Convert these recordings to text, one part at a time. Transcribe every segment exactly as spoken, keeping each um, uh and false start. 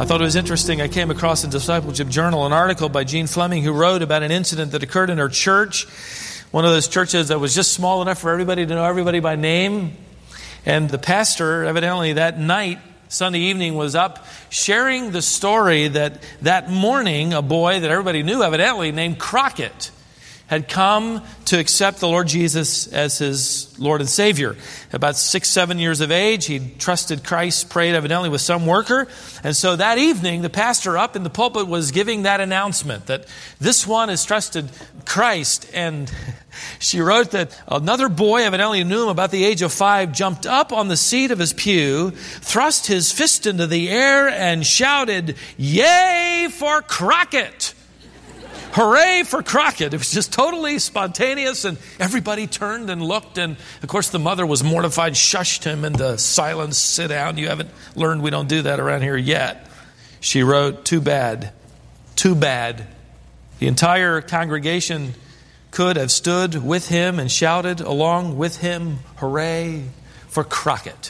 I thought it was interesting. I came across in Discipleship Journal an article by Jean Fleming who wrote about an incident that occurred in her church. One of those churches that was just small enough for everybody to know everybody by name. And the pastor, evidently that night, Sunday evening, was up sharing the story that that morning a boy that everybody knew evidently named Crockett had come to accept the Lord Jesus as his Lord and Savior. About six, seven years of age, he trusted Christ, prayed evidently with some worker. And so that evening, the pastor up in the pulpit was giving that announcement that this one has trusted Christ. And she wrote that another boy, evidently who knew him about the age of five, jumped up on the seat of his pew, thrust his fist into the air, and shouted, "Yay for Crockett!" Hooray for Crockett. It was just totally spontaneous, and everybody turned and looked, and of course the mother was mortified, shushed him into silence. Sit down. You haven't learned we don't do that around here yet. She wrote, too bad, too bad. The entire congregation could have stood with him and shouted along with him, hooray for Crockett.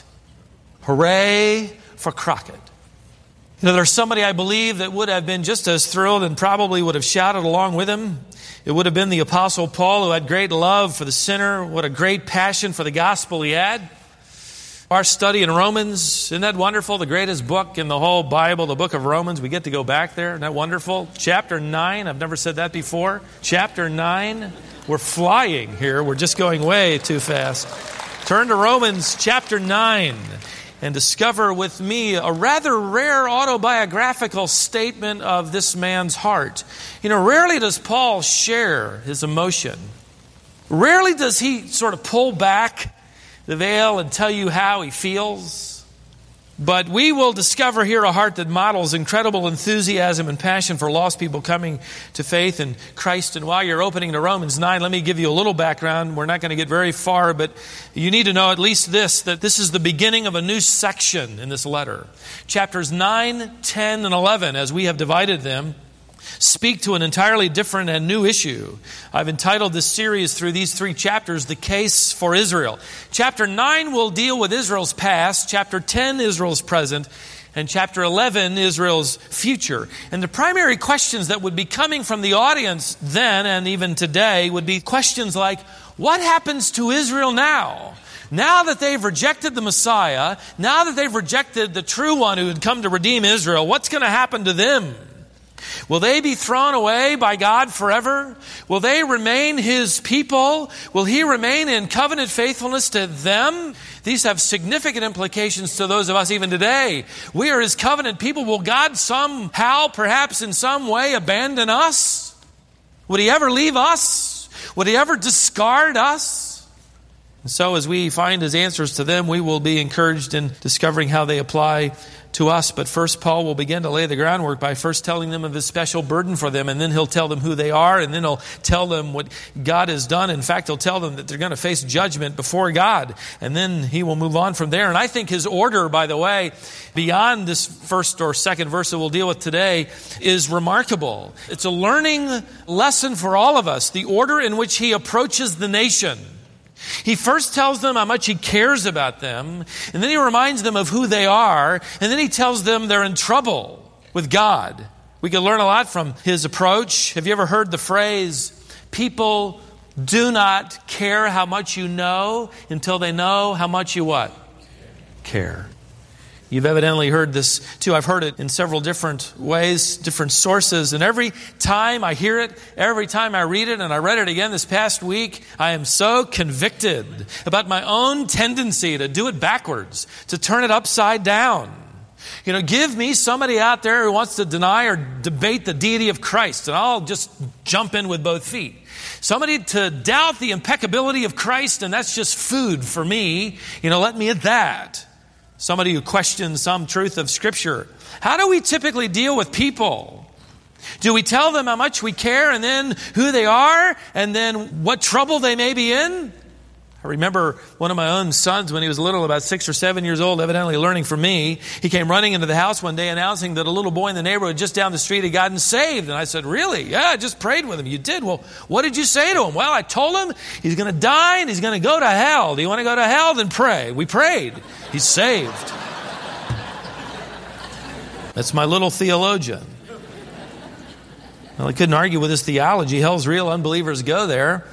Hooray for Crockett. You know, there's somebody I believe that would have been just as thrilled and probably would have shouted along with him. It would have been the Apostle Paul, who had great love for the sinner. What a great passion for the gospel he had. Our study in Romans, isn't that wonderful? The greatest book in the whole Bible, the book of Romans. We get to go back there. Isn't that wonderful? Chapter nine. I've never said that before. Chapter nine. We're flying here. We're just going way too fast. Turn to Romans chapter nine. And discover with me a rather rare autobiographical statement of this man's heart. You know, rarely does Paul share his emotion. Rarely does he sort of pull back the veil and tell you how he feels. But we will discover here a heart that models incredible enthusiasm and passion for lost people coming to faith in Christ. And while you're opening to Romans nine, let me give you a little background. We're not going to get very far, but you need to know at least this, that this is the beginning of a new section in this letter. Chapters nine, ten, and eleven, as we have divided them, speak to an entirely different and new issue. I've entitled this series through these three chapters, The Case for Israel. Chapter nine will deal with Israel's past, chapter ten, Israel's present, and chapter eleven, Israel's future. And the primary questions that would be coming from the audience then and even today would be questions like, what happens to Israel now? Now that they've rejected the Messiah, now that they've rejected the true one who had come to redeem Israel, what's going to happen to them? Will they be thrown away by God forever? Will they remain His people? Will He remain in covenant faithfulness to them? These have significant implications to those of us even today. We are His covenant people. Will God somehow, perhaps in some way, abandon us? Would He ever leave us? Would He ever discard us? And so as we find His answers to them, we will be encouraged in discovering how they apply to us. But first, Paul will begin to lay the groundwork by first telling them of His special burden for them, and then he'll tell them who they are, and then he'll tell them what God has done. In fact, he'll tell them that they're going to face judgment before God, and then he will move on from there. And I think his order, by the way, beyond this first or second verse that we'll deal with today, is remarkable. It's a learning lesson for all of us, the order in which he approaches the nation. He first tells them how much he cares about them, and then he reminds them of who they are, and then he tells them they're in trouble with God. We can learn a lot from his approach. Have you ever heard the phrase, people do not care how much you know until they know how much you what? Care. You've evidently heard this too. I've heard it in several different ways, different sources. And every time I hear it, every time I read it, and I read it again this past week, I am so convicted about my own tendency to do it backwards, to turn it upside down. You know, give me somebody out there who wants to deny or debate the deity of Christ, and I'll just jump in with both feet. Somebody to doubt the impeccability of Christ, and that's just food for me. You know, let me at that. Somebody who questions some truth of Scripture. How do we typically deal with people? Do we tell them how much we care and then who they are and then what trouble they may be in? I remember one of my own sons when he was little, about six or seven years old, evidently learning from me. He came running into the house one day announcing that a little boy in the neighborhood just down the street had gotten saved. And I said, really? Yeah, I just prayed with him. You did? Well, what did you say to him? Well, I told him he's going to die and he's going to go to hell. Do you want to go to hell? Then pray. We prayed. He's saved. That's my little theologian. Well, I couldn't argue with his theology. Hell's real. Unbelievers go there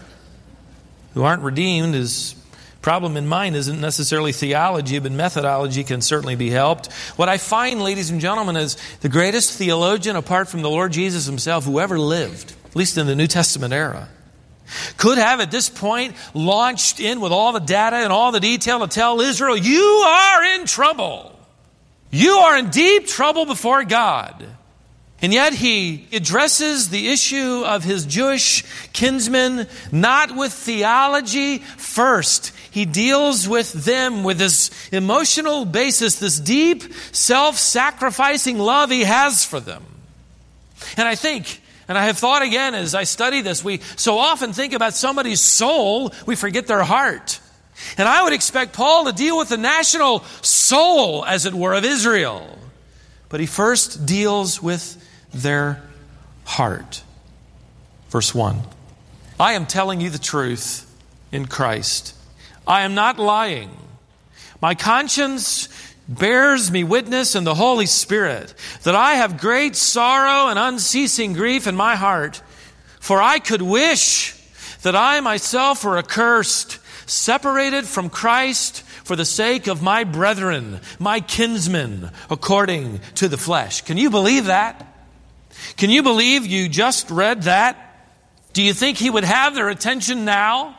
who aren't redeemed. His problem in mind isn't necessarily theology, but methodology can certainly be helped. What I find, ladies and gentlemen, is the greatest theologian apart from the Lord Jesus himself who ever lived, at least in the New Testament era, could have at this point launched in with all the data and all the detail to tell Israel, you are in trouble. You are in deep trouble before God. And yet he addresses the issue of his Jewish kinsmen not with theology first. He deals with them with this emotional basis, this deep self-sacrificing love he has for them. And I think, and I have thought again as I study this, we so often think about somebody's soul, we forget their heart. And I would expect Paul to deal with the national soul, as it were, of Israel. But he first deals with their heart. Verse one. I am telling you the truth in Christ. I am not lying. My conscience bears me witness in the Holy Spirit that I have great sorrow and unceasing grief in my heart. For I could wish that I myself were accursed, separated from Christ for the sake of my brethren, my kinsmen, according to the flesh. Can you believe that? Can you believe you just read that? Do you think he would have their attention now?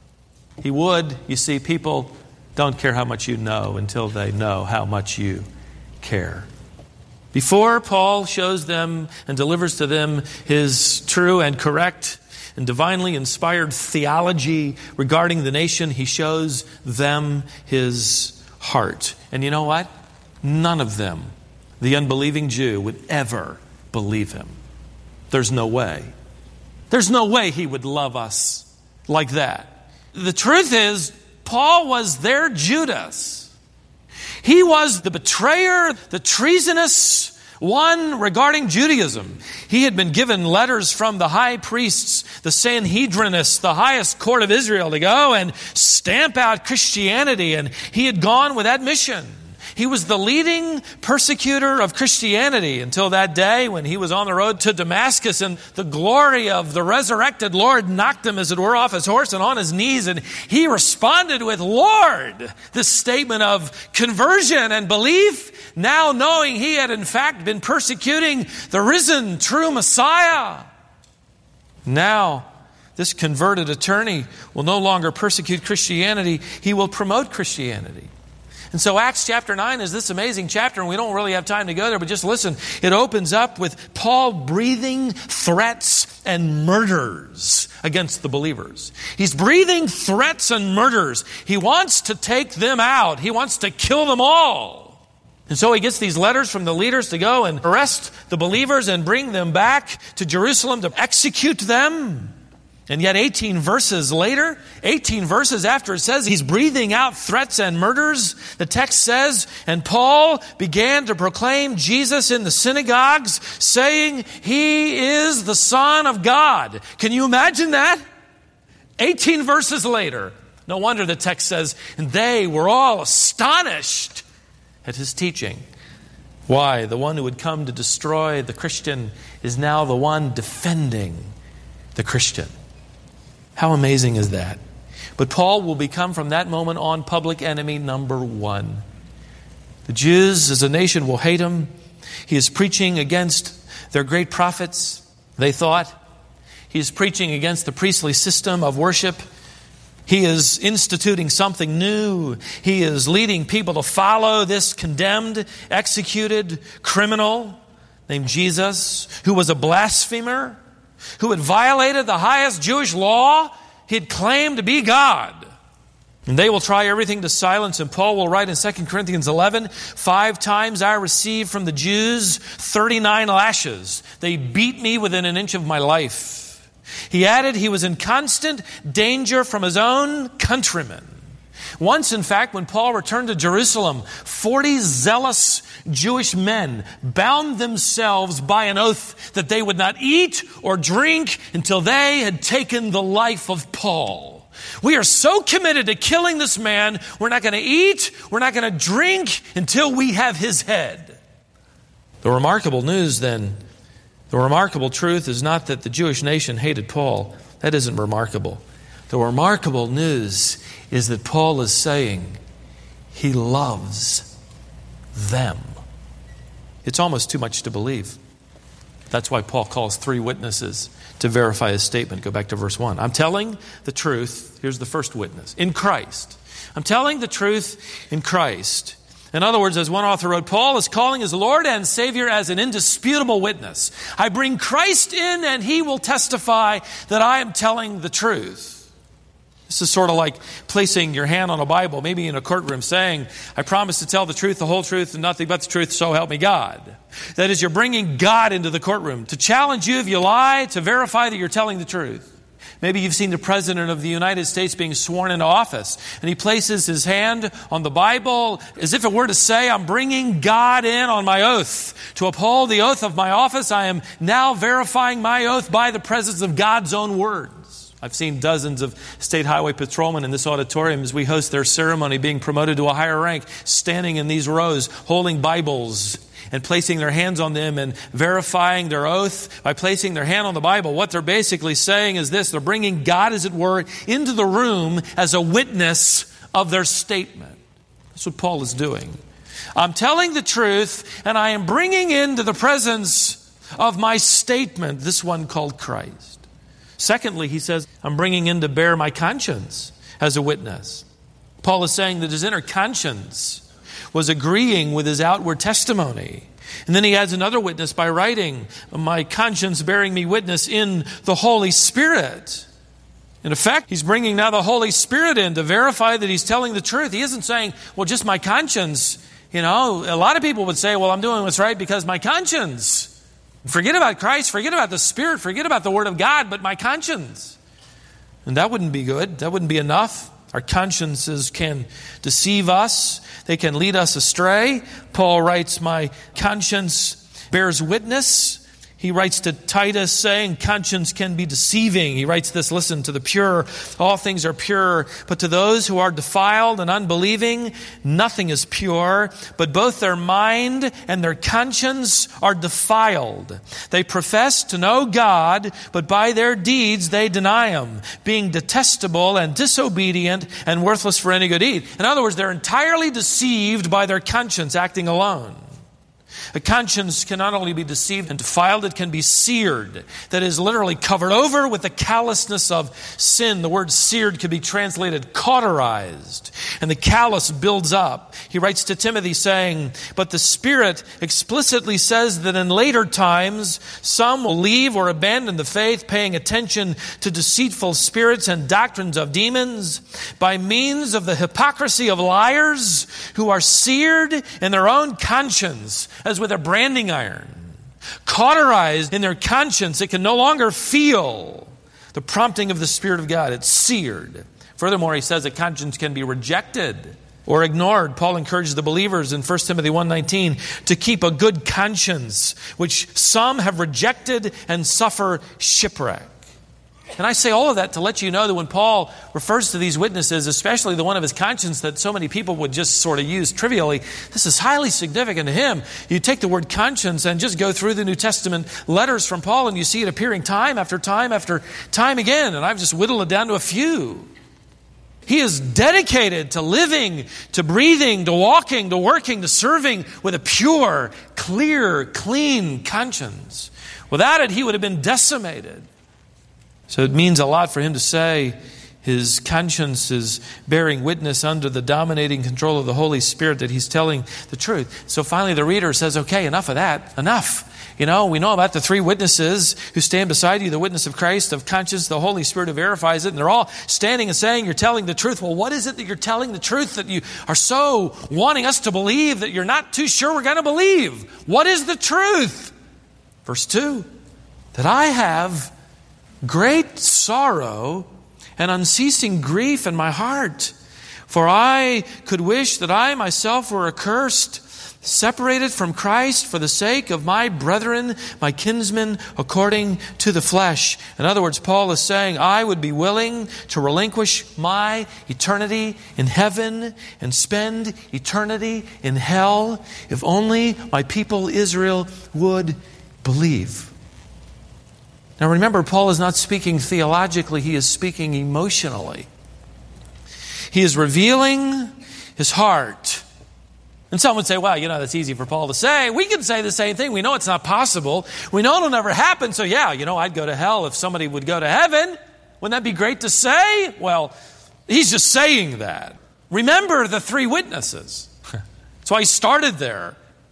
He would. You see, people don't care how much you know until they know how much you care. Before Paul shows them and delivers to them his true and correct and divinely inspired theology regarding the nation, he shows them his heart. And you know what? None of them, the unbelieving Jew, would ever believe him. There's no way. There's no way he would love us like that. The truth is, Paul was their Judas. He was the betrayer, the treasonous one regarding Judaism. He had been given letters from the high priests, the Sanhedrinists, the highest court of Israel, to go and stamp out Christianity, and he had gone with that mission. He was the leading persecutor of Christianity until that day when he was on the road to Damascus and the glory of the resurrected Lord knocked him, as it were, off his horse and on his knees. And he responded with, Lord, this statement of conversion and belief, now knowing he had in fact been persecuting the risen, true Messiah. Now, this converted attorney will no longer persecute Christianity. He will promote Christianity. And so Acts chapter nine is this amazing chapter, and we don't really have time to go there, but just listen. It opens up with Paul breathing threats and murders against the believers. He's breathing threats and murders. He wants to take them out. He wants to kill them all. And so he gets these letters from the leaders to go and arrest the believers and bring them back to Jerusalem to execute them. And yet eighteen verses later, eighteen verses after it says he's breathing out threats and murders, the text says, and Paul began to proclaim Jesus in the synagogues, saying, he is the Son of God. Can you imagine that? eighteen verses later. No wonder the text says, and they were all astonished at his teaching. Why? The one who would come to destroy the Christian is now the one defending the Christian. How amazing is that? But Paul will become from that moment on public enemy number one. The Jews as a nation will hate him. He is preaching against their great prophets, they thought. He is preaching against the priestly system of worship. He is instituting something new. He is leading people to follow this condemned, executed criminal named Jesus, who was a blasphemer, who had violated the highest Jewish law. He had claimed to be God. And they will try everything to silence him. Paul will write in Second Corinthians eleven, five times I received from the Jews thirty-nine lashes. They beat me within an inch of my life. He added he was in constant danger from his own countrymen. Once, in fact, when Paul returned to Jerusalem, forty zealous Jewish men bound themselves by an oath that they would not eat or drink until they had taken the life of Paul. We are so committed to killing this man, we're not going to eat, we're not going to drink until we have his head. The remarkable news then, the remarkable truth is not that the Jewish nation hated Paul. That isn't remarkable. The remarkable news is that Paul is saying he loves them. It's almost too much to believe. That's why Paul calls three witnesses to verify his statement. Go back to verse one. I'm telling the truth. Here's the first witness. In Christ. I'm telling the truth in Christ. In other words, as one author wrote, Paul is calling his Lord and Savior as an indisputable witness. I bring Christ in and he will testify that I am telling the truth. This is sort of like placing your hand on a Bible, maybe in a courtroom, saying, I promise to tell the truth, the whole truth, and nothing but the truth, so help me God. That is, you're bringing God into the courtroom to challenge you if you lie, to verify that you're telling the truth. Maybe you've seen the President of the United States being sworn into office, and he places his hand on the Bible as if it were to say, I'm bringing God in on my oath. To uphold the oath of my office, I am now verifying my oath by the presence of God's own words. I've seen dozens of state highway patrolmen in this auditorium as we host their ceremony, being promoted to a higher rank, standing in these rows, holding Bibles and placing their hands on them and verifying their oath by placing their hand on the Bible. What they're basically saying is this: they're bringing God, as it were, into the room as a witness of their statement. That's what Paul is doing. I'm telling the truth, and I am bringing into the presence of my statement this one called Christ. Secondly, he says, I'm bringing in to bear my conscience as a witness. Paul is saying that his inner conscience was agreeing with his outward testimony. And then he adds another witness by writing, my conscience bearing me witness in the Holy Spirit. In effect, he's bringing now the Holy Spirit in to verify that he's telling the truth. He isn't saying, well, just my conscience. You know, a lot of people would say, well, I'm doing what's right because my conscience. Forget about Christ, forget about the Spirit, forget about the Word of God, but my conscience. And that wouldn't be good. That wouldn't be enough. Our consciences can deceive us. They can lead us astray. Paul writes, my conscience bears witness. He writes to Titus saying, conscience can be deceiving. He writes this, listen, to the pure, all things are pure. But to those who are defiled and unbelieving, nothing is pure. But both their mind and their conscience are defiled. They profess to know God, but by their deeds they deny Him, being detestable and disobedient and worthless for any good deed. In other words, they're entirely deceived by their conscience acting alone. A conscience can not only be deceived and defiled, it can be seared. That is literally covered over with the callousness of sin. The word seared could be translated cauterized. And the callous builds up. He writes to Timothy saying, but the Spirit explicitly says that in later times, some will leave or abandon the faith, paying attention to deceitful spirits and doctrines of demons, by means of the hypocrisy of liars who are seared in their own conscience as with a branding iron, cauterized in their conscience. It can no longer feel the prompting of the Spirit of God. It's seared. Furthermore, he says that conscience can be rejected or ignored. Paul encourages the believers in First Timothy one nineteen to keep a good conscience, which some have rejected and suffer shipwreck. And I say all of that to let you know that when Paul refers to these witnesses, especially the one of his conscience that so many people would just sort of use trivially, this is highly significant to him. You take the word conscience and just go through the New Testament letters from Paul and you see it appearing time after time after time again. And I've just whittled it down to a few. He is dedicated to living, to breathing, to walking, to working, to serving with a pure, clear, clean conscience. Without it, he would have been decimated. So it means a lot for him to say his conscience is bearing witness under the dominating control of the Holy Spirit that he's telling the truth. So finally the reader says, okay, enough of that, enough. You know, we know about the three witnesses who stand beside you, the witness of Christ, of conscience, the Holy Spirit who verifies it, and they're all standing and saying you're telling the truth. Well, what is it that you're telling the truth that you are so wanting us to believe that you're not too sure we're going to believe? What is the truth? Verse two, that I have great sorrow and unceasing grief in my heart. For I could wish that I myself were accursed, separated from Christ for the sake of my brethren, my kinsmen, according to the flesh. In other words, Paul is saying, I would be willing to relinquish my eternity in heaven and spend eternity in hell if only my people Israel would believe. Now remember, Paul is not speaking theologically, he is speaking emotionally. He is revealing his heart. And some would say, well, you know, that's easy for Paul to say. We can say the same thing. We know it's not possible. We know it'll never happen. So yeah, you know, I'd go to hell if somebody would go to heaven. Wouldn't that be great to say? Well, he's just saying that. Remember the three witnesses. That's why he started there.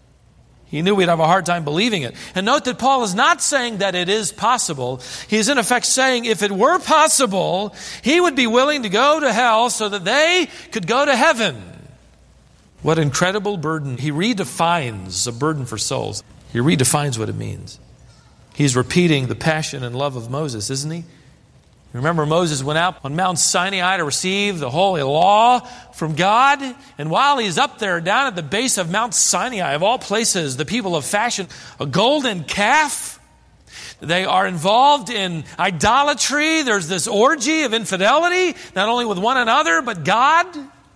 He knew we'd have a hard time believing it. And note that Paul is not saying that it is possible. He's in effect saying if it were possible, he would be willing to go to hell so that they could go to heaven. What incredible burden. He redefines a burden for souls. He redefines what it means. He's repeating the passion and love of Moses, isn't he? Remember, Moses went out on Mount Sinai to receive the holy law from God. And while he's up there down at the base of Mount Sinai, of all places, the people have fashioned a golden calf. They are involved in idolatry. There's this orgy of infidelity, not only with one another, but God.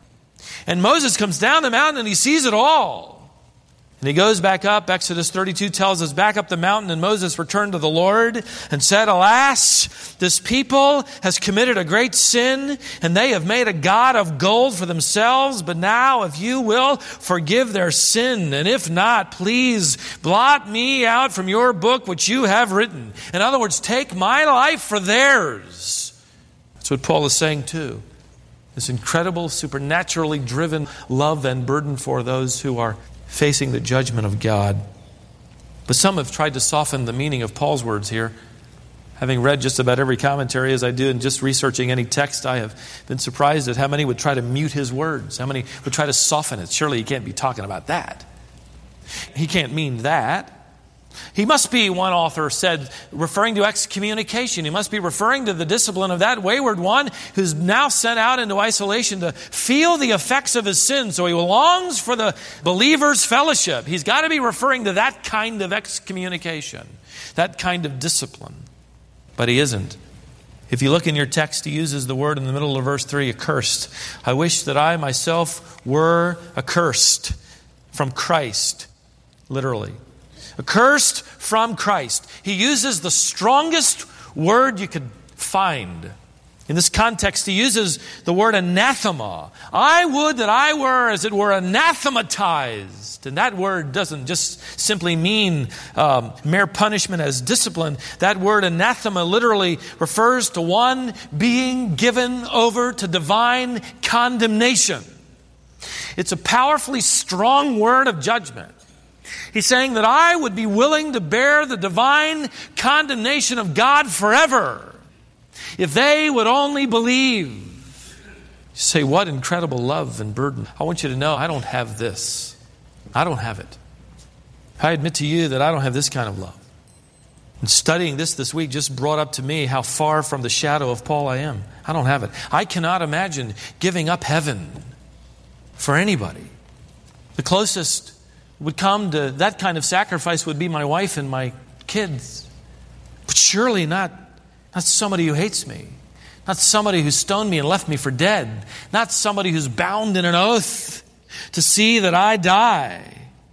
And Moses comes down the mountain and he sees it all. And he goes back up. Exodus thirty-two tells us, back up the mountain, and Moses returned to the Lord and said, alas, this people has committed a great sin, and they have made a god of gold for themselves. But now, if you will, forgive their sin, and if not, please blot me out from your book which you have written. In other words, take my life for theirs. That's what Paul is saying too. This incredible, supernaturally driven love and burden for those who are facing the judgment of God. But some have tried to soften the meaning of Paul's words here. Having read just about every commentary as I do and just researching any text, I have been surprised at how many would try to mute his words. How many would try to soften it. Surely he can't be talking about that. He can't mean that. He must be, one author said, referring to excommunication. He must be referring to the discipline of that wayward one who's now sent out into isolation to feel the effects of his sin. So he longs for the believer's fellowship. He's got to be referring to that kind of excommunication, that kind of discipline. But he isn't. If you look in your text, he uses the word in the middle of verse three, accursed. I wish that I myself were accursed from Christ, literally. Accursed from Christ. He uses the strongest word you could find. In this context, he uses the word anathema. I would that I were, as it were, anathematized. And that word doesn't just simply mean um, mere punishment as discipline. That word anathema literally refers to one being given over to divine condemnation. It's a powerfully strong word of judgment. He's saying that I would be willing to bear the divine condemnation of God forever if they would only believe. You say, what incredible love and burden. I want you to know I don't have this. I don't have it. I admit to you that I don't have this kind of love. And studying this this week just brought up to me how far from the shadow of Paul I am. I don't have it. I cannot imagine giving up heaven for anybody. The closest would come to that kind of sacrifice would be my wife and my kids. But surely not, not somebody who hates me. Not somebody who stoned me and left me for dead. Not somebody who's bound in an oath to see that I die.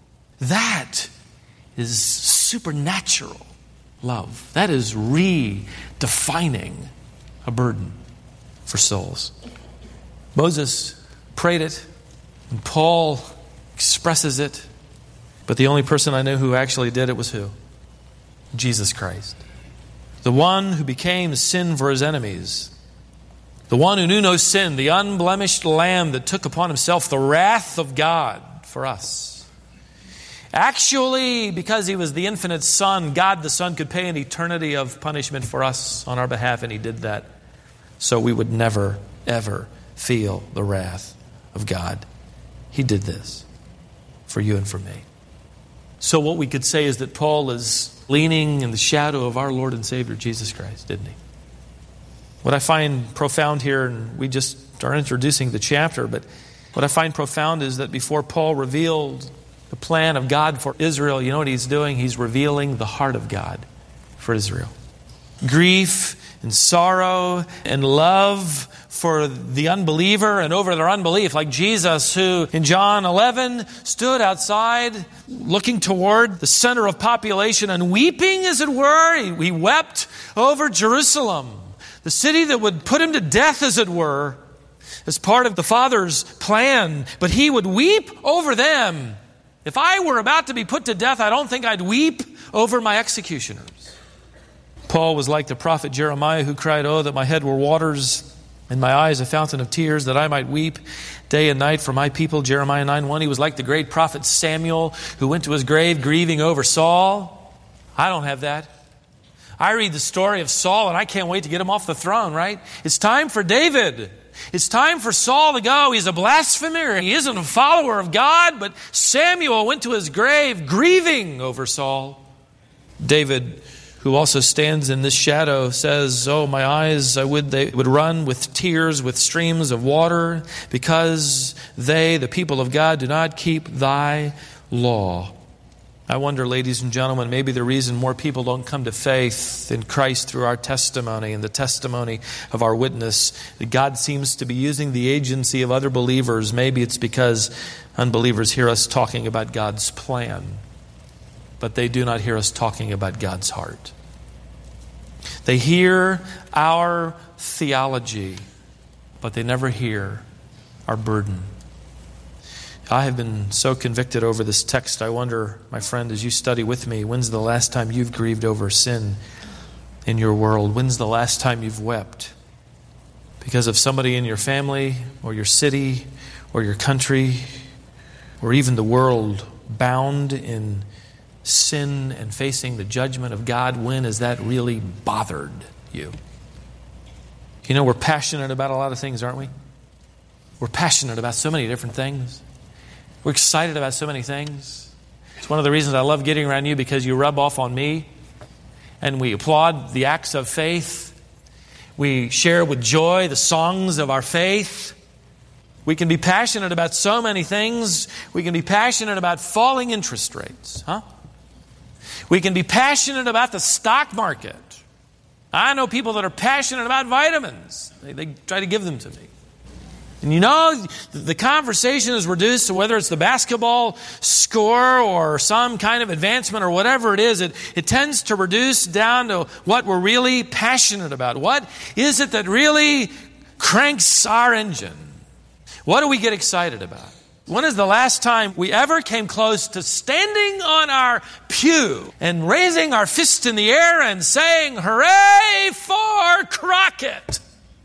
That is supernatural love. That is redefining a burden for souls. Moses prayed it, and Paul expresses it. But the only person I know who actually did it was who? Jesus Christ. The one who became sin for his enemies. The one who knew no sin, the unblemished Lamb that took upon himself the wrath of God for us. Actually, because he was the infinite Son, God the Son could pay an eternity of punishment for us on our behalf, and he did that so we would never, ever feel the wrath of God. He did this for you and for me. So what we could say is that Paul is leaning in the shadow of our Lord and Savior, Jesus Christ, didn't he? What I find profound here, and we just are introducing the chapter, but what I find profound is that before Paul revealed the plan of God for Israel, you know what he's doing? He's revealing the heart of God for Israel. Grief and sorrow and love for the unbeliever and over their unbelief, like Jesus, who in John eleven stood outside looking toward the center of population and weeping, as it were. He, he wept over Jerusalem, the city that would put him to death, as it were, as part of the Father's plan. But he would weep over them. If I were about to be put to death, I don't think I'd weep over my executioners. Paul was like the prophet Jeremiah, who cried, "Oh, that my head were waters and my eyes a fountain of tears, that I might weep day and night for my people." Jeremiah nine one. He was like the great prophet Samuel, who went to his grave grieving over Saul. I don't have that. I read the story of Saul and I can't wait to get him off the throne, right? It's time for David. It's time for Saul to go. He's a blasphemer. He isn't a follower of God, but Samuel went to his grave grieving over Saul. David, who also stands in this shadow, says, "Oh, my eyes, I would they would run with tears, with streams of water, because they, the people of God, do not keep thy law." I wonder, ladies and gentlemen, maybe the reason more people don't come to faith in Christ through our testimony and the testimony of our witness, that God seems to be using the agency of other believers. Maybe it's because unbelievers hear us talking about God's plan, but they do not hear us talking about God's heart. They hear our theology, but they never hear our burden. I have been so convicted over this text. I wonder, my friend, as you study with me, when's the last time you've grieved over sin in your world? When's the last time you've wept because of somebody in your family or your city or your country or even the world bound in sin and facing the judgment of God? When has that really bothered you? You know, we're passionate about a lot of things, aren't we? We're passionate about so many different things. We're excited about so many things. It's one of the reasons I love getting around you, because you rub off on me and we applaud the acts of faith. We share with joy the songs of our faith. We can be passionate about so many things. We can be passionate about falling interest rates, huh? We can be passionate about the stock market. I know people that are passionate about vitamins. They, they try to give them to me. And you know, the conversation is reduced to whether it's the basketball score or some kind of advancement or whatever it is. It, it tends to reduce down to what we're really passionate about. What is it that really cranks our engine? What do we get excited about? When is the last time we ever came close to standing on our pew and raising our fist in the air and saying, "Hooray for Crockett!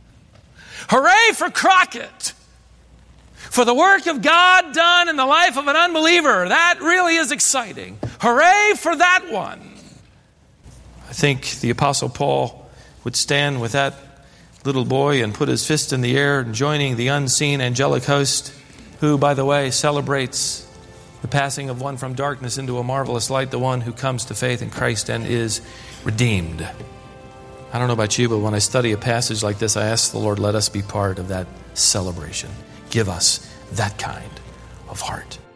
Hooray for Crockett! For the work of God done in the life of an unbeliever." That really is exciting. Hooray for that one. I think the Apostle Paul would stand with that little boy and put his fist in the air, and joining the unseen angelic host, who, by the way, celebrates the passing of one from darkness into a marvelous light, the one who comes to faith in Christ and is redeemed. I don't know about you, but when I study a passage like this, I ask the Lord, let us be part of that celebration. Give us that kind of heart.